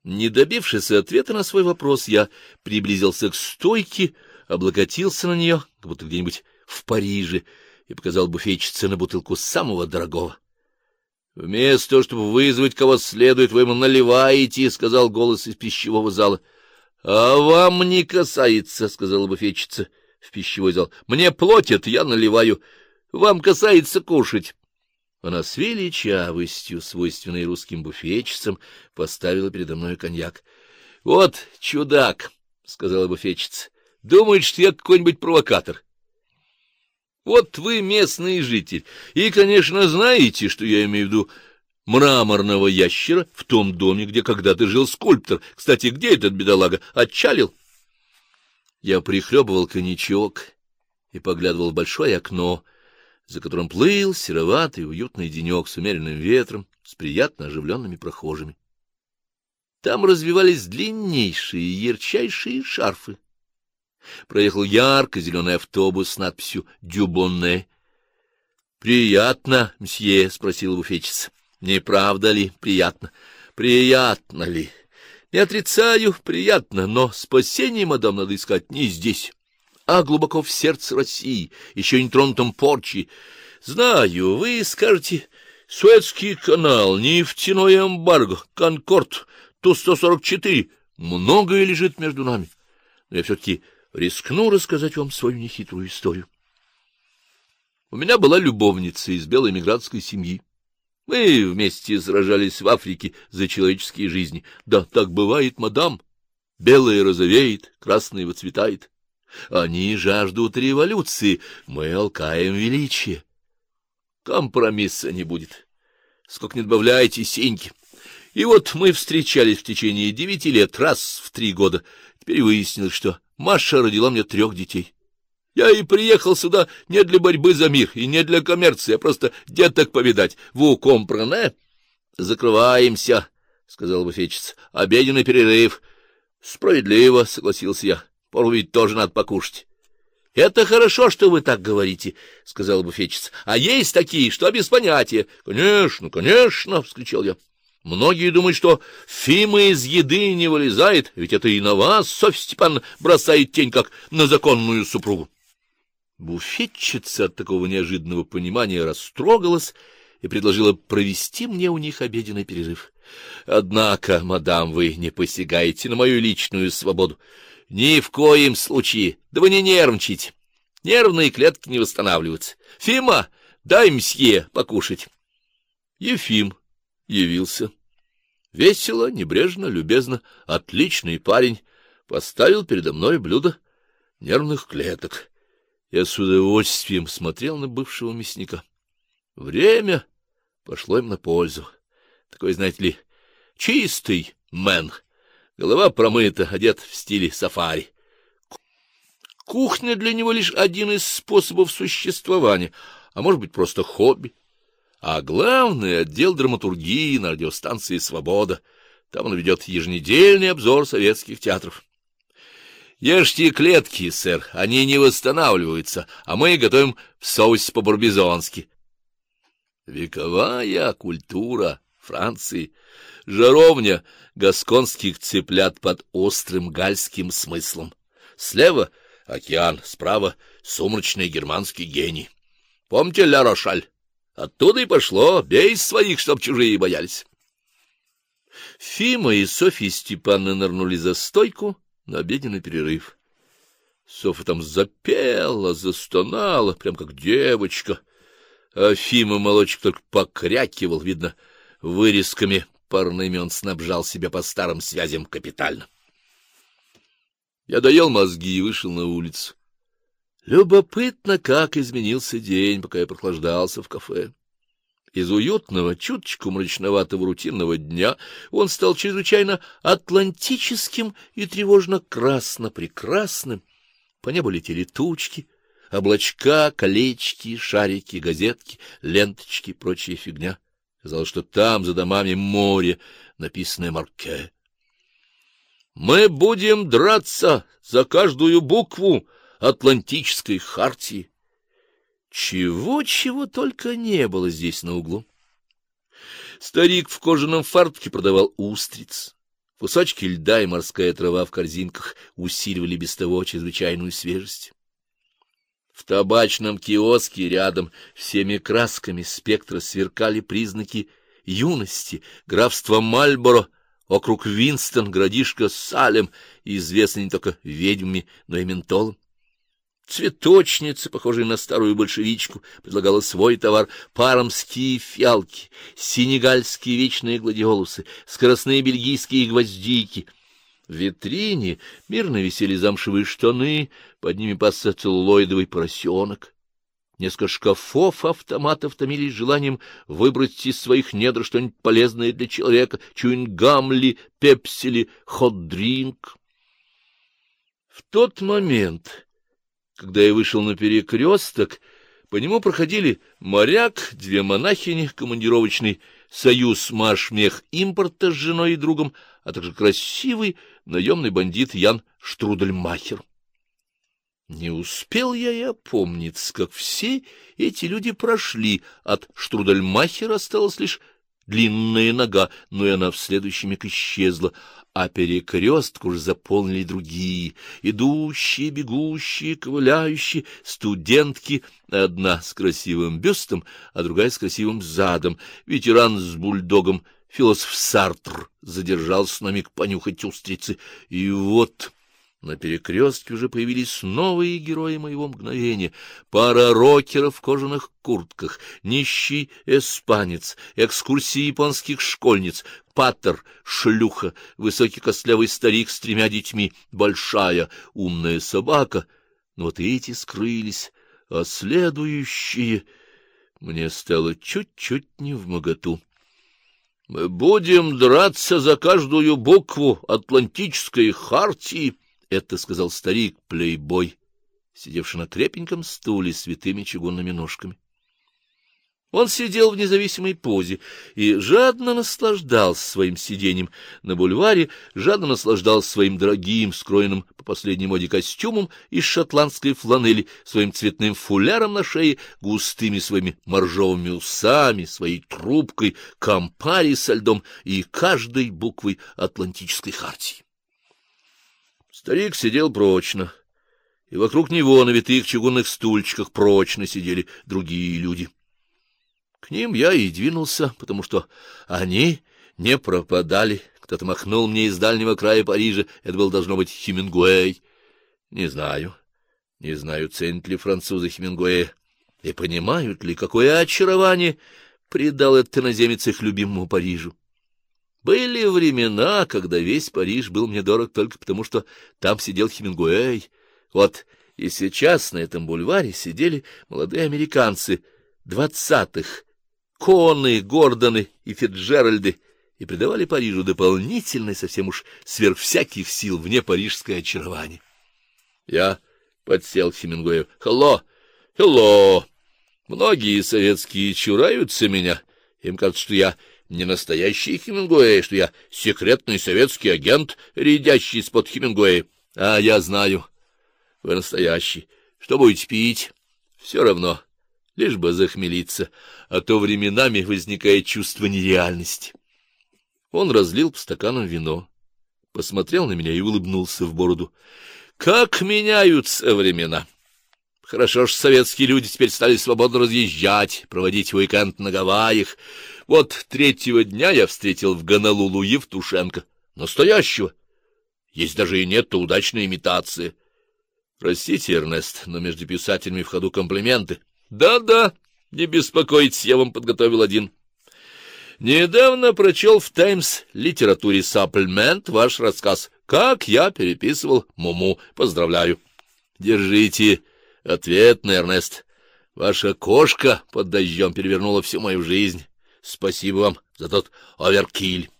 Не добившись ответа на свой вопрос, я приблизился к стойке, облокотился на нее, как будто где-нибудь в Париже, и показал буфетчице на бутылку самого дорогого. — Вместо того, чтобы вызвать кого следует, вы ему наливаете, — сказал голос из пищевого зала. — А вам не касается, — сказала буфетчица в пищевой зал. — Мне платят, я наливаю. Вам касается кушать. Она с величавостью, свойственной русским буфетчицам, поставила передо мной коньяк. — Вот чудак, — сказала буфетчица, — думает, что я какой-нибудь провокатор. Вот вы местный житель, и, конечно, знаете, что я имею в виду мраморного ящера в том доме, где когда-то жил скульптор. Кстати, где этот бедолага? Отчалил? Я прихлебывал коньячок и поглядывал в большое окно, за которым плыл сероватый уютный денек с умеренным ветром, с приятно оживленными прохожими. Там развивались длиннейшие ярчайшие шарфы. Проехал ярко-зеленый автобус с надписью «Дюбонне». — Приятно, мсье? — спросила буфетчица. — Не правда ли приятно? — Приятно ли? Не отрицаю, приятно, но спасение, мадам, надо искать не здесь, а глубоко в сердце России, еще не тронутом порчи. Знаю, вы скажете, Суэцкий канал, нефтяное эмбарго, Конкорд, Ту-144, многое лежит между нами. Но я все-таки рискну рассказать вам свою нехитрую историю. У меня была любовница из белой эмигрантской семьи. Мы вместе сражались в Африке за человеческие жизни. Да, так бывает, мадам. Белое розовеет, красное выцветает. Они жаждут революции, мы алкаем величия. Компромисса не будет. Сколько не добавляйте, сеньки. И вот мы встречались в течение 9 лет, раз в 3 года. Теперь выяснилось, что Маша родила мне 3 детей. Я и приехал сюда не для борьбы за мир и не для коммерции, а просто деток повидать. Vous comprenez? — Закрываемся, — сказала буфетчица. — Обеденный перерыв. — Справедливо, — согласился я. — Пору ведь тоже надо покушать. — Это хорошо, что вы так говорите, — сказала буфетчица. — А есть такие, что без понятия. — Конечно, конечно, — вскричал я. Многие думают, что Фима из еды не вылезает, ведь это и на вас, Софья Степановна, бросает тень, как на законную супругу. Буфетчица от такого неожиданного понимания растрогалась и предложила провести мне у них обеденный перерыв. — Однако, мадам, вы не посягаете на мою личную свободу. — Ни в коем случае. Да вы не нервничайте. Нервные клетки не восстанавливаются. — Фима, дай мсье покушать. Ефим явился. Весело, небрежно, любезно, отличный парень, поставил передо мной блюдо нервных клеток. Я с удовольствием смотрел на бывшего мясника. Время пошло им на пользу. Такой, знаете ли, чистый мэн. Голова промыта, одет в стиле сафари. Кухня для него лишь один из способов существования, а может быть, просто хобби. А главный — отдел драматургии на радиостанции «Свобода». Там он ведет еженедельный обзор советских театров. Ешьте клетки, сэр, они не восстанавливаются, а мы готовим в соусе по-барбизонски. Вековая культура Франции, жаровня гасконских цыплят под острым гальским смыслом. Слева — океан, справа — сумрачный германский гений. Помните Ля Рошаль? Оттуда и пошло, бей своих, чтоб чужие боялись. Фима и Софья Степановна нырнули за стойку на обеденный перерыв. Софья там запела, застонала, прям как девочка. А Фима молочек только покрякивал, видно, вырезками парными он снабжал себя по старым связям капитально. Я доел мозги и вышел на улицу. Любопытно, как изменился день, пока я прохлаждался в кафе. Из уютного, чуточку мрачноватого рутинного дня он стал чрезвычайно атлантическим и тревожно-красно-прекрасным. По небу летели тучки, облачка, колечки, шарики, газетки, ленточки и прочая фигня. Казалось, что там, за домами, море, написанное Марке. «Мы будем драться за каждую букву Атлантической хартии». Чего только не было здесь на углу. Старик в кожаном фартуке продавал устриц. Кусочки льда и морская трава в корзинках усиливали без того чрезвычайную свежесть. В табачном киоске рядом всеми красками спектра сверкали признаки юности: графство Мальборо, округ Винстон, городишко Салем, известный не только ведьмами, но и ментолом. Цветочница, похожая на старую большевичку, предлагала свой товар: пармские фиалки, сенегальские вечные гладиолусы, скоростные бельгийские гвоздики. В витрине мирно висели замшевые штаны, под ними пасся целлулоидовый поросенок. Несколько шкафов-автоматов томились желанием выбрать из своих недр что-нибудь полезное для человека: чуингам ли, пепси ли, хот-дринк. В тот момент, когда я вышел на перекресток, по нему проходили моряк, две монахини, командировочный союз Машмех импорта с женой и другом, а также красивый наемный бандит Ян Штрудельмахер. Не успел я и опомниться, как все эти люди прошли. От Штрудельмахера осталась лишь длинная нога, но и она в следующий миг исчезла, а перекресток уже заполнили другие, идущие, бегущие, ковыляющие, студентки, одна с красивым бюстом, а другая с красивым задом, ветеран с бульдогом, философ Сартр задержался на миг понюхать устрицы, и вот на перекрестке уже появились новые герои моего мгновения: пара рокеров в кожаных куртках, нищий испанец, экскурсии японских школьниц, паттер, шлюха, высокий костлявый старик с 3 детьми, большая умная собака. Но вот эти скрылись, а следующие... Мне стало чуть-чуть невмоготу. Мы будем драться за каждую букву Атлантической хартии. Это сказал старик-плейбой, сидевший на крепеньком стуле с витыми чугунными ножками. Он сидел в независимой позе и жадно наслаждался своим сидением на бульваре, жадно наслаждался своим дорогим, скроенным по последней моде костюмом из шотландской фланели, своим цветным фуляром на шее, густыми своими моржовыми усами, своей трубкой, кампари со льдом и каждой буквой Атлантической хартии. Старик сидел прочно, и вокруг него на витых чугунных стульчиках прочно сидели другие люди. К ним я и двинулся, потому что они не пропадали. Кто-то махнул мне из дальнего края Парижа. Это был, должно быть, Хемингуэй. Не знаю, ценят ли французы Хемингуэя, и понимают ли, какое очарование придал этот иноземец их любимому Парижу. Были времена, когда весь Париж был мне дорог только потому, что там сидел Хемингуэй. Вот и сейчас на этом бульваре сидели молодые американцы 20-х, Коны, Гордоны и Фицджеральды, и придавали Парижу дополнительное, совсем уж сверх всяких сил, внепарижское очарование. Я подсел к Хемингуэю. Hello. Многие советские чураются меня. Им кажется, что я не настоящий Хемингуэй, что я секретный советский агент, рядящий из-под Хемингуэя. А я знаю, вы настоящий. Что будете пить? Все равно, лишь бы захмелиться, а то временами возникает чувство нереальности. Он разлил по стаканам вино, посмотрел на меня и улыбнулся в бороду. Как меняются времена! Хорошо, что советские люди теперь стали свободно разъезжать, проводить уикенд на Гавайях. Вот 3-го дня я встретил в Гонолулу Евтушенко. Настоящего. Есть даже и нет, то удачная имитация. Простите, Эрнест, но между писателями в ходу комплименты. Да, не беспокойтесь, я вам подготовил один. Недавно прочел в «Таймс» литературе «Саппльмент» ваш рассказ «Как я переписывал Муму». Поздравляю. Держите ответный, Эрнест. Ваша кошка под дождем перевернула всю мою жизнь. Спасибо вам за тот оверкиль.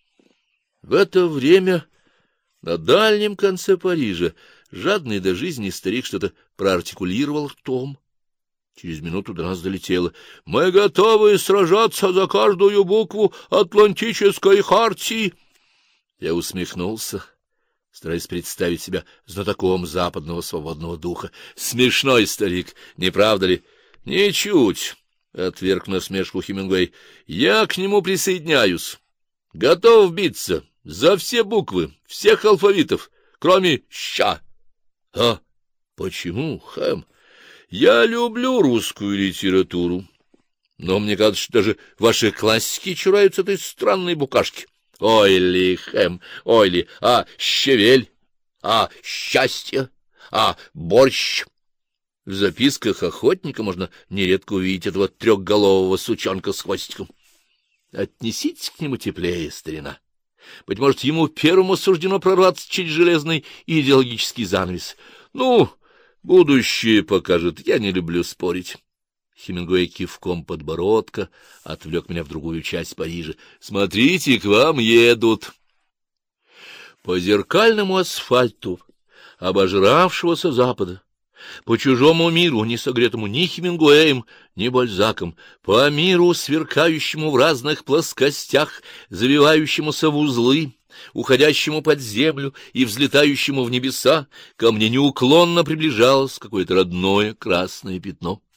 В это время на дальнем конце Парижа жадный до жизни старик что-то проартикулировал ртом. Через минуту до нас долетело: «Мы готовы сражаться за каждую букву Атлантической хартии». Я усмехнулся, стараясь представить себя знатоком западного свободного духа. Смешной старик, не правда ли? — Ничуть, — отверг насмешку Хемингуэй. — Я к нему присоединяюсь. Готов биться За все буквы, всех алфавитов, кроме «ща». А почему, Хэм? Я люблю русскую литературу, но мне кажется, что даже ваши классики чураются этой странной букашки. Ой ли, Хэм, ой ли, а щавель, а счастье, а борщ. В записках охотника можно нередко увидеть этого трехголового сучонка с хвостиком. Отнеситесь к нему теплее, старина. Быть может, ему первому суждено прорваться через железный идеологический занавес. Ну, будущее покажет, я не люблю спорить. Хемингуэй кивком подбородка отвлек меня в другую часть Парижа. Смотрите, к вам едут. По зеркальному асфальту обожравшегося запада, по чужому миру, не согретому ни Хемингуэем, ни Бальзаком, по миру, сверкающему в разных плоскостях, завивающемуся в узлы, уходящему под землю и взлетающему в небеса, ко мне неуклонно приближалось какое-то родное красное пятно.